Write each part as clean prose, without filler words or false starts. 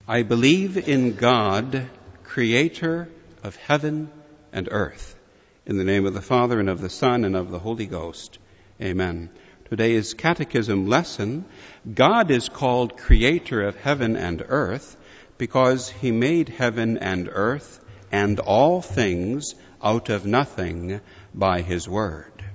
I believe in God, creator of heaven and earth. In the name of the Father, and of the Son, and of the Holy Ghost. Amen. Today's catechism lesson: God is called creator of heaven and earth because he made heaven and earth and all things out of nothing by his word.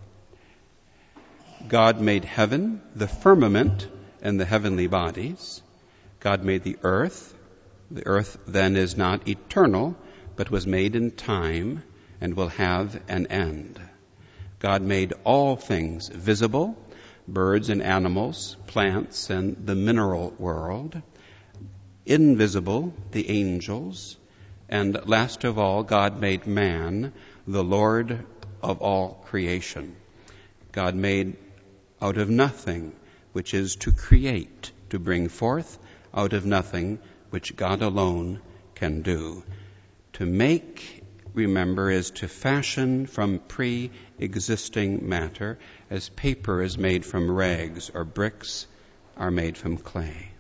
God made heaven, the firmament, and the heavenly bodies. God made the earth. The earth then is not eternal, but was made in time and will have an end. God made all things visible, birds and animals, plants and the mineral world, invisible, the angels, and last of all, God made man, the Lord of all creation. God made out of nothing, which is to create, to bring forth out of nothing, which God alone can do. To make, remember, is to fashion from pre-existing matter, as paper is made from rags or bricks are made from clay.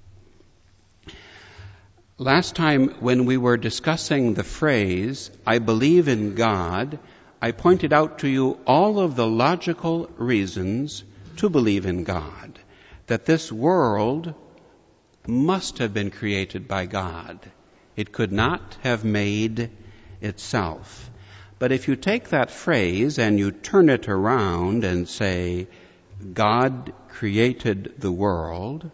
Last time when we were discussing the phrase, I believe in God, I pointed out to you all of the logical reasons to believe in God, that this world must have been created by God. It could not have made itself. But if you take that phrase and you turn it around and say, God created the world,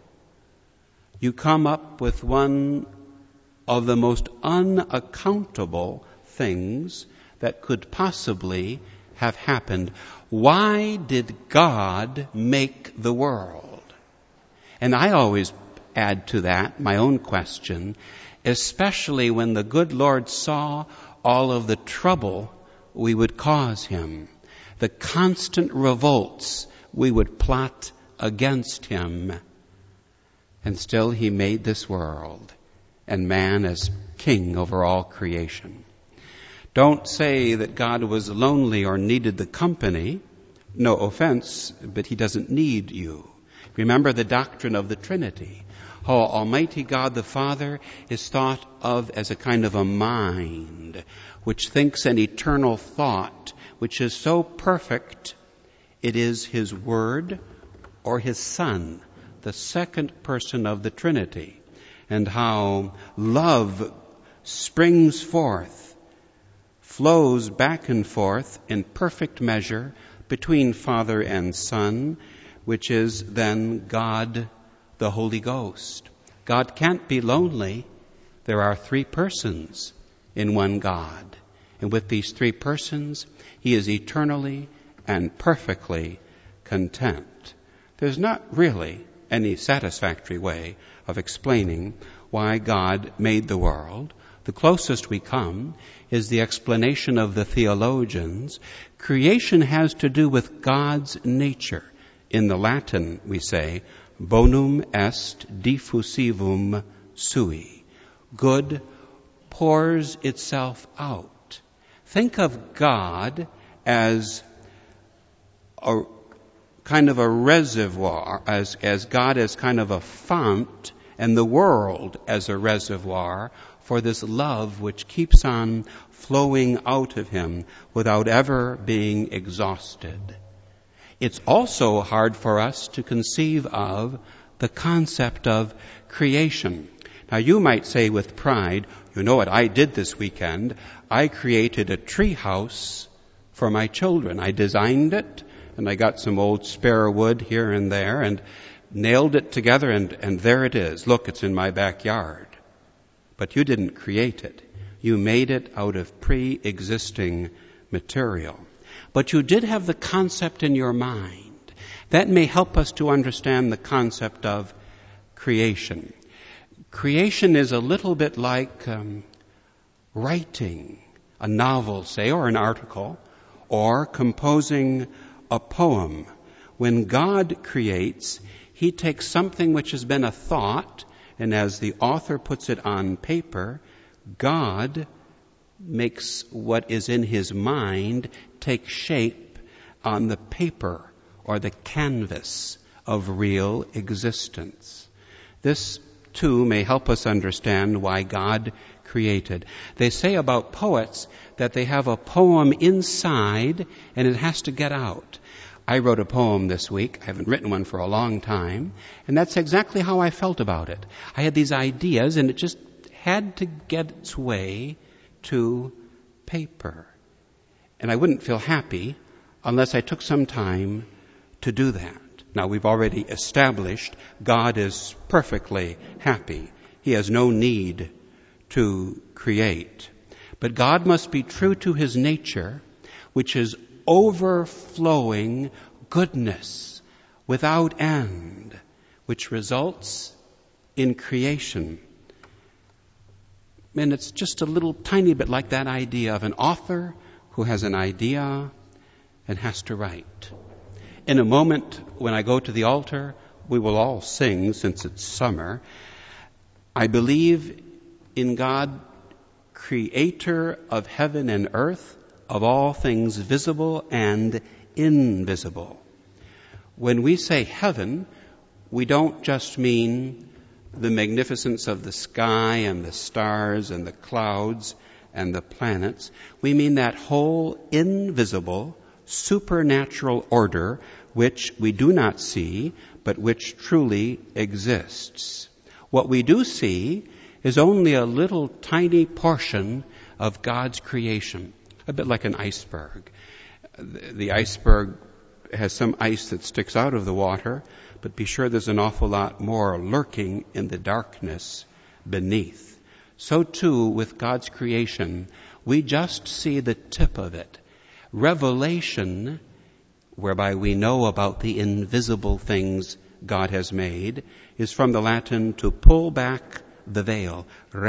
you come up with one of the most unaccountable things that could possibly have happened. Why did God make the world? And I always add to that my own question, especially when the good Lord saw all of the trouble we would cause him, the constant revolts we would plot against him. And still he made this world and man as king over all creation. Don't say that God was lonely or needed the company. No offense, but he doesn't need you. Remember the doctrine of the Trinity. How Almighty God the Father is thought of as a kind of a mind which thinks an eternal thought, which is so perfect it is his Word or his Son, the second person of the Trinity, and how love springs forth, flows back and forth in perfect measure between Father and Son, which is then God the Holy Ghost. God can't be lonely. There are three persons in one God. And with these three persons, he is eternally and perfectly content. There's not really any satisfactory way of explaining why God made the world. The closest we come is the explanation of the theologians. Creation has to do with God's nature. In the Latin, we say, bonum est diffusivum sui. Good pours itself out. Think of God as a kind of a reservoir, as God as kind of a fount, and the world as a reservoir for this love which keeps on flowing out of him without ever being exhausted. It's also hard for us to conceive of the concept of creation. Now you might say with pride, you know what I did this weekend? I created a tree house for my children. I designed it, and I got some old spare wood here and there and nailed it together, and there it is. Look, it's in my backyard. But you didn't create it. You made it out of pre-existing material. But you did have the concept in your mind. That may help us to understand the concept of creation. Creation is a little bit like writing a novel, say, or an article, or composing a poem. When God creates, he takes something which has been a thought, and as the author puts it on paper, God makes what is in his mind take shape on the paper or the canvas of real existence. This too, may help us understand why God created. They say about poets that they have a poem inside and it has to get out. I wrote a poem this week. I haven't written one for a long time. And that's exactly how I felt about it. I had these ideas and it just had to get its way to paper. And I wouldn't feel happy unless I took some time to do that. Now, we've already established God is perfectly happy. He has no need to create. But God must be true to his nature, which is overflowing goodness without end, which results in creation. And it's just a little tiny bit like that idea of an author who has an idea and has to write. In a moment, when I go to the altar, we will all sing, since it's summer. I believe in God, creator of heaven and earth, of all things visible and invisible. When we say heaven, we don't just mean the magnificence of the sky and the stars and the clouds and the planets. We mean that whole invisible, supernatural order which we do not see, but which truly exists. What we do see is only a little tiny portion of God's creation, a bit like an iceberg. The iceberg has some ice that sticks out of the water, but be sure there's an awful lot more lurking in the darkness beneath. So too with God's creation, we just see the tip of it. Revelation, whereby we know about the invisible things God has made, is from the Latin to pull back the veil,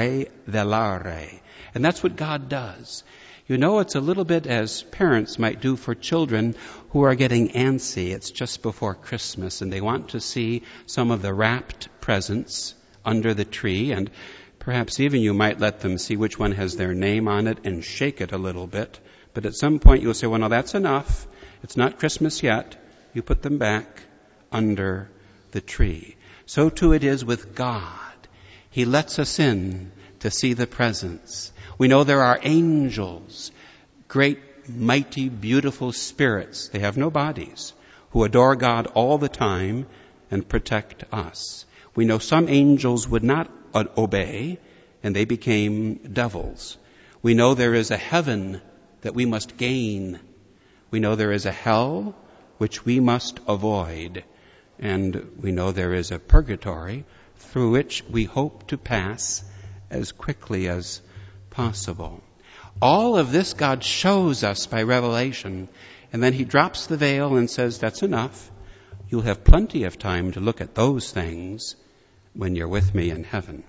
revelare. And that's what God does. You know, it's a little bit as parents might do for children who are getting antsy. It's just before Christmas and they want to see some of the wrapped presents under the tree, and perhaps even you might let them see which one has their name on it and shake it a little bit. But at some point you'll say, well, no, that's enough. It's not Christmas yet. You put them back under the tree. So too it is with God. He lets us in to see the presence. We know there are angels, great, mighty, beautiful spirits. They have no bodies, who adore God all the time and protect us. We know some angels would not obey, and they became devils. We know there is a heaven that we must gain. We know there is a hell which we must avoid. And we know there is a purgatory through which we hope to pass as quickly as possible. All of this God shows us by revelation, and then he drops the veil and says, that's enough. You'll have plenty of time to look at those things when you're with me in heaven.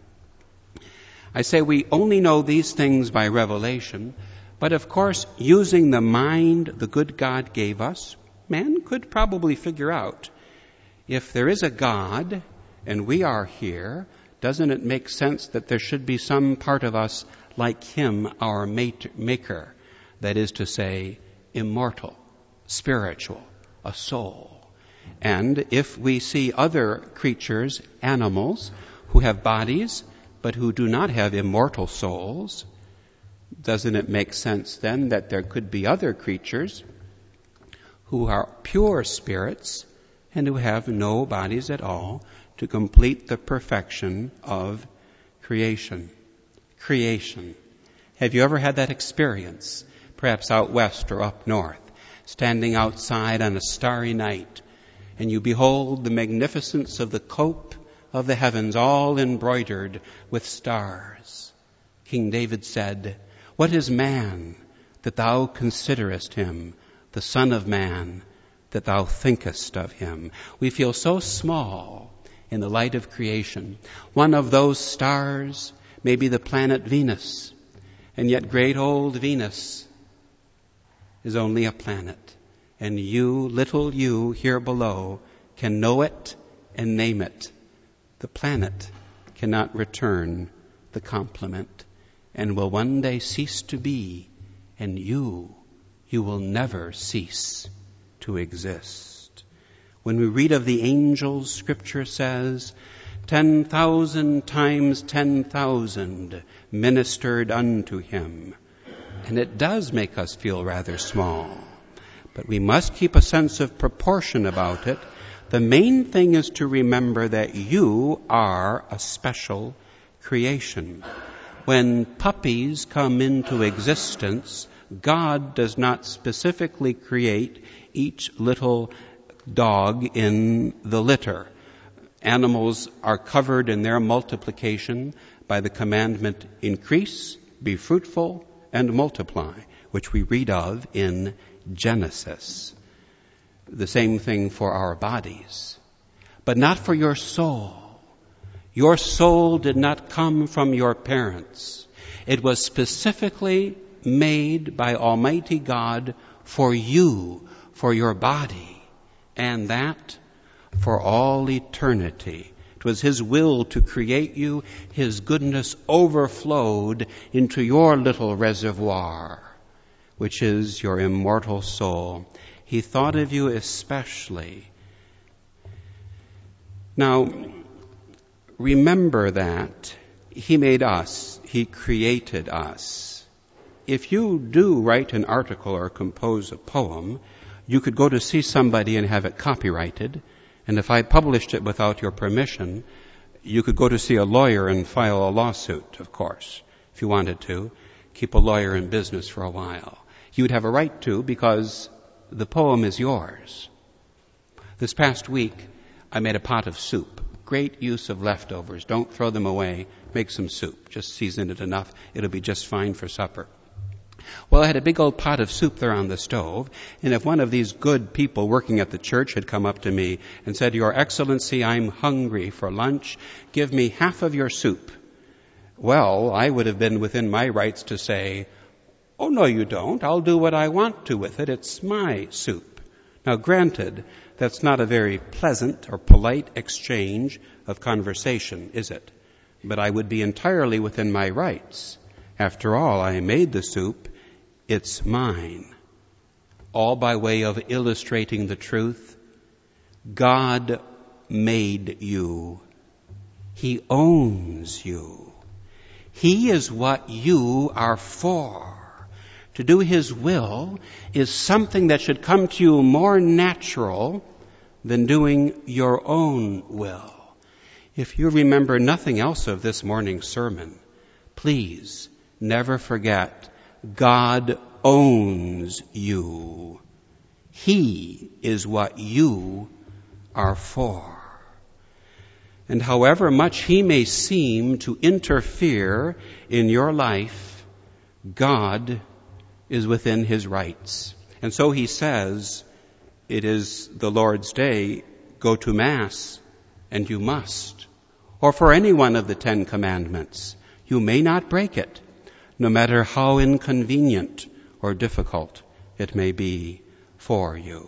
I say we only know these things by revelation, but of course, using the mind the good God gave us, man could probably figure out, if there is a God and we are here, doesn't it make sense that there should be some part of us like him, our maker, that is to say, immortal, spiritual, a soul. And if we see other creatures, animals, who have bodies, but who do not have immortal souls, doesn't it make sense then that there could be other creatures who are pure spirits and who have no bodies at all to complete the perfection of creation? Creation. Have you ever had that experience, perhaps out west or up north, standing outside on a starry night, and you behold the magnificence of the cope of the heavens all embroidered with stars? King David said, "What is man that thou considerest him, the Son of Man that thou thinkest of him?" We feel so small in the light of creation. One of those stars may be the planet Venus, and yet great old Venus is only a planet. And you, little you here below, can know it and name it. The planet cannot return the compliment and will one day cease to be, and you will never cease to exist. When we read of the angels, Scripture says 10,000 times 10,000 ministered unto him. And it does make us feel rather small. But we must keep a sense of proportion about it. The main thing is to remember that you are a special creation. When puppies come into existence, God does not specifically create each little dog in the litter. Animals are covered in their multiplication by the commandment, increase, be fruitful, and multiply, which we read of in Genesis. The same thing for our bodies, but not for your soul. Your soul did not come from your parents. It was specifically made by Almighty God for you, for your body, and that for all eternity. It was His will to create you. His goodness overflowed into your little reservoir, which is your immortal soul. He thought of you especially. Now, remember that He made us. He created us. If you do write an article or compose a poem, you could go to see somebody and have it copyrighted. And if I published it without your permission, you could go to see a lawyer and file a lawsuit, of course, if you wanted to. Keep a lawyer in business for a while. You would have a right to, because the poem is yours. This past week, I made a pot of soup. Great use of leftovers. Don't throw them away. Make some soup. Just season it enough. It'll be just fine for supper. Well, I had a big old pot of soup there on the stove, and if one of these good people working at the church had come up to me and said, "Your Excellency, I'm hungry for lunch. Give me half of your soup." Well, I would have been within my rights to say, "Oh, no, you don't. I'll do what I want to with it. It's my soup." Now, granted, that's not a very pleasant or polite exchange of conversation, is it? But I would be entirely within my rights. After all, I made the soup. It's mine. All by way of illustrating the truth. God made you. He owns you. He is what you are for. To do His will is something that should come to you more natural than doing your own will. If you remember nothing else of this morning's sermon, please never forget, God owns you. He is what you are for. And however much He may seem to interfere in your life, God is within His rights. And so He says, it is the Lord's day, go to Mass, and you must. Or for any one of the 10 commandments, you may not break it, no matter how inconvenient or difficult it may be for you.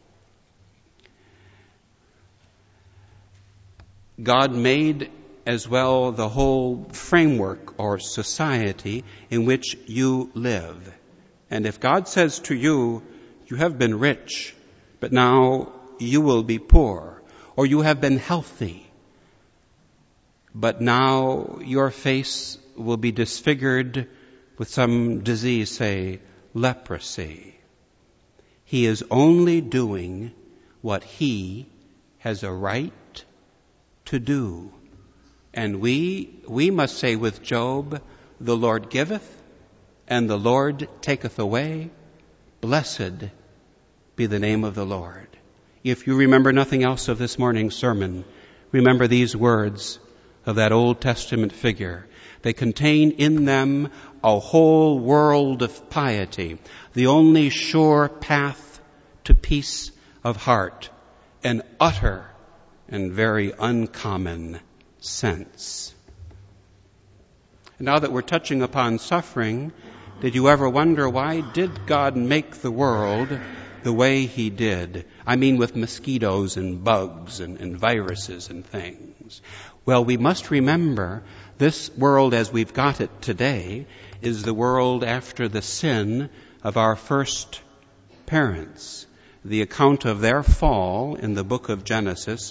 God made as well the whole framework or society in which you live. And if God says to you, you have been rich, but now you will be poor, or you have been healthy, but now your face will be disfigured with some disease, say leprosy. He is only doing what He has a right to do. And we must say with Job, the Lord giveth and the Lord taketh away. Blessed be the name of the Lord. If you remember nothing else of this morning's sermon, remember these words of that Old Testament figure. They contain in them a whole world of piety, the only sure path to peace of heart, an utter and very uncommon sense. Now that we're touching upon suffering, did you ever wonder, why did God make the world the way He did? I mean, with mosquitoes and bugs and viruses and things. Well, we must remember this world as we've got it today is the world after the sin of our first parents. The account of their fall in the book of Genesis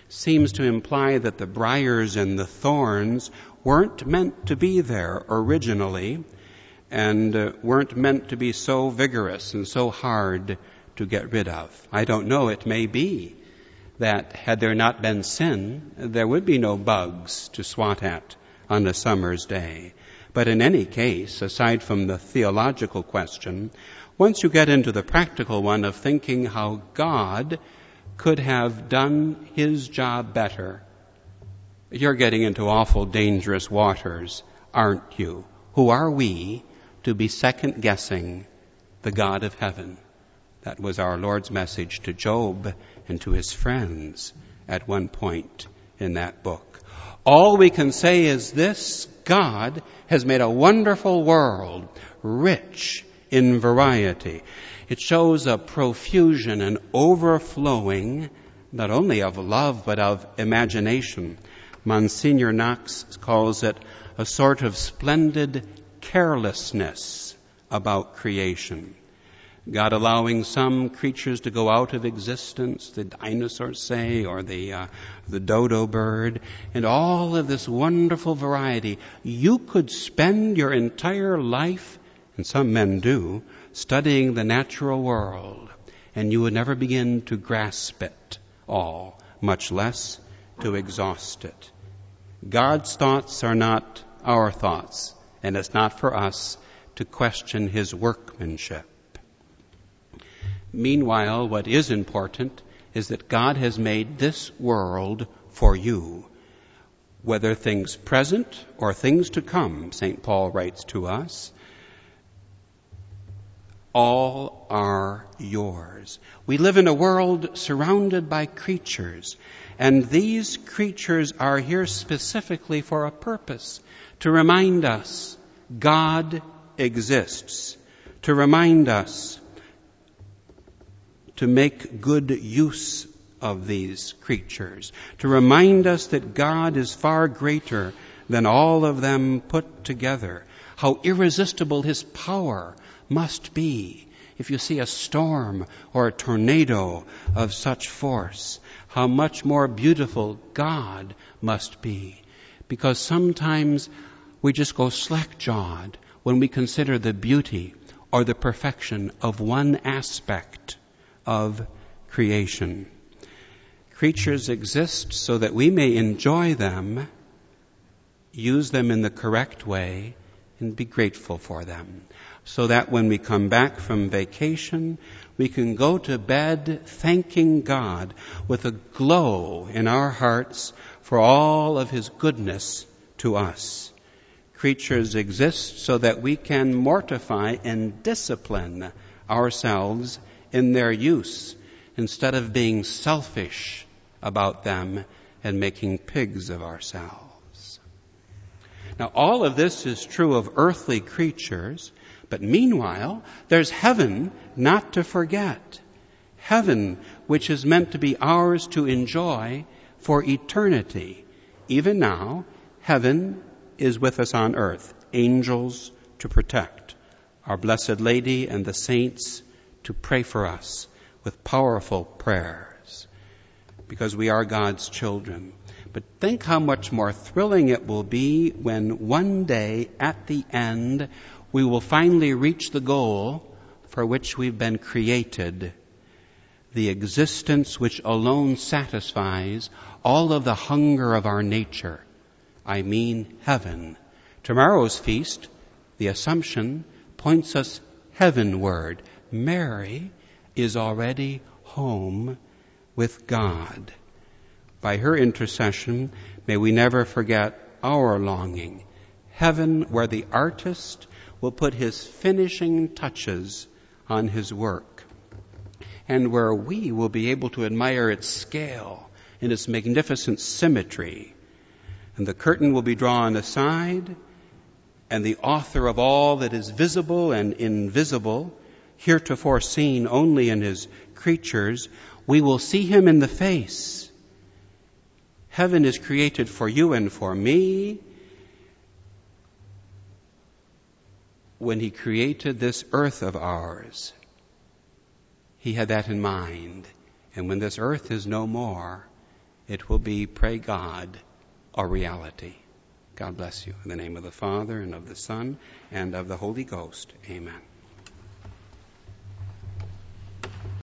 seems to imply that the briars and the thorns weren't meant to be there originally, and weren't meant to be so vigorous and so hard to get rid of. I don't know, it may be that had there not been sin, there would be no bugs to swat at on a summer's day. But in any case, aside from the theological question, once you get into the practical one of thinking how God could have done his job better, you're getting into awful dangerous waters, aren't you? Who are we to be second-guessing the God of heaven? That was our Lord's message to Job and to his friends at one point in that book. All we can say is this: God has made a wonderful world, rich in variety. It shows a profusion and overflowing, not only of love, but of imagination. Monsignor Knox calls it a sort of splendid carelessness about creation. God allowing some creatures to go out of existence, the dinosaurs say, or the dodo bird, and all of this wonderful variety. You could spend your entire life, and some men do, studying the natural world, and you would never begin to grasp it all, much less to exhaust it. God's thoughts are not our thoughts, and it's not for us to question his workmanship. Meanwhile, what is important is that God has made this world for you. Whether things present or things to come, St. Paul writes to us, all are yours. We live in a world surrounded by creatures, and these creatures are here specifically for a purpose, to remind us God exists, to remind us to make good use of these creatures, to remind us that God is far greater than all of them put together, how irresistible his power must be. If you see a storm or a tornado of such force, how much more beautiful God must be. Because sometimes we just go slack-jawed when we consider the beauty or the perfection of one aspect of creation. Creatures exist so that we may enjoy them, use them in the correct way, and be grateful for them. So that when we come back from vacation, we can go to bed thanking God with a glow in our hearts for all of his goodness to us. Creatures exist so that we can mortify and discipline ourselves in their use, instead of being selfish about them and making pigs of ourselves. Now, all of this is true of earthly creatures, but meanwhile, there's heaven not to forget. Heaven, which is meant to be ours to enjoy for eternity. Even now, heaven is with us on earth, angels to protect, our Blessed Lady and the saints to pray for us with powerful prayers, because we are God's children. But think how much more thrilling it will be when one day at the end we will finally reach the goal for which we've been created, the existence which alone satisfies all of the hunger of our nature. I mean heaven. Tomorrow's feast, the Assumption, points us heavenward. Mary is already home with God. By her intercession, may we never forget our longing. Heaven, where the artist will put his finishing touches on his work, and where we will be able to admire its scale and its magnificent symmetry. And the curtain will be drawn aside, and the author of all that is visible and invisible, heretofore seen only in his creatures, we will see him in the face. Heaven is created for you and for me. When he created this earth of ours, he had that in mind. And when this earth is no more, it will be pray God or reality. God bless you. In the name of the Father, and of the Son, and of the Holy Ghost. Amen.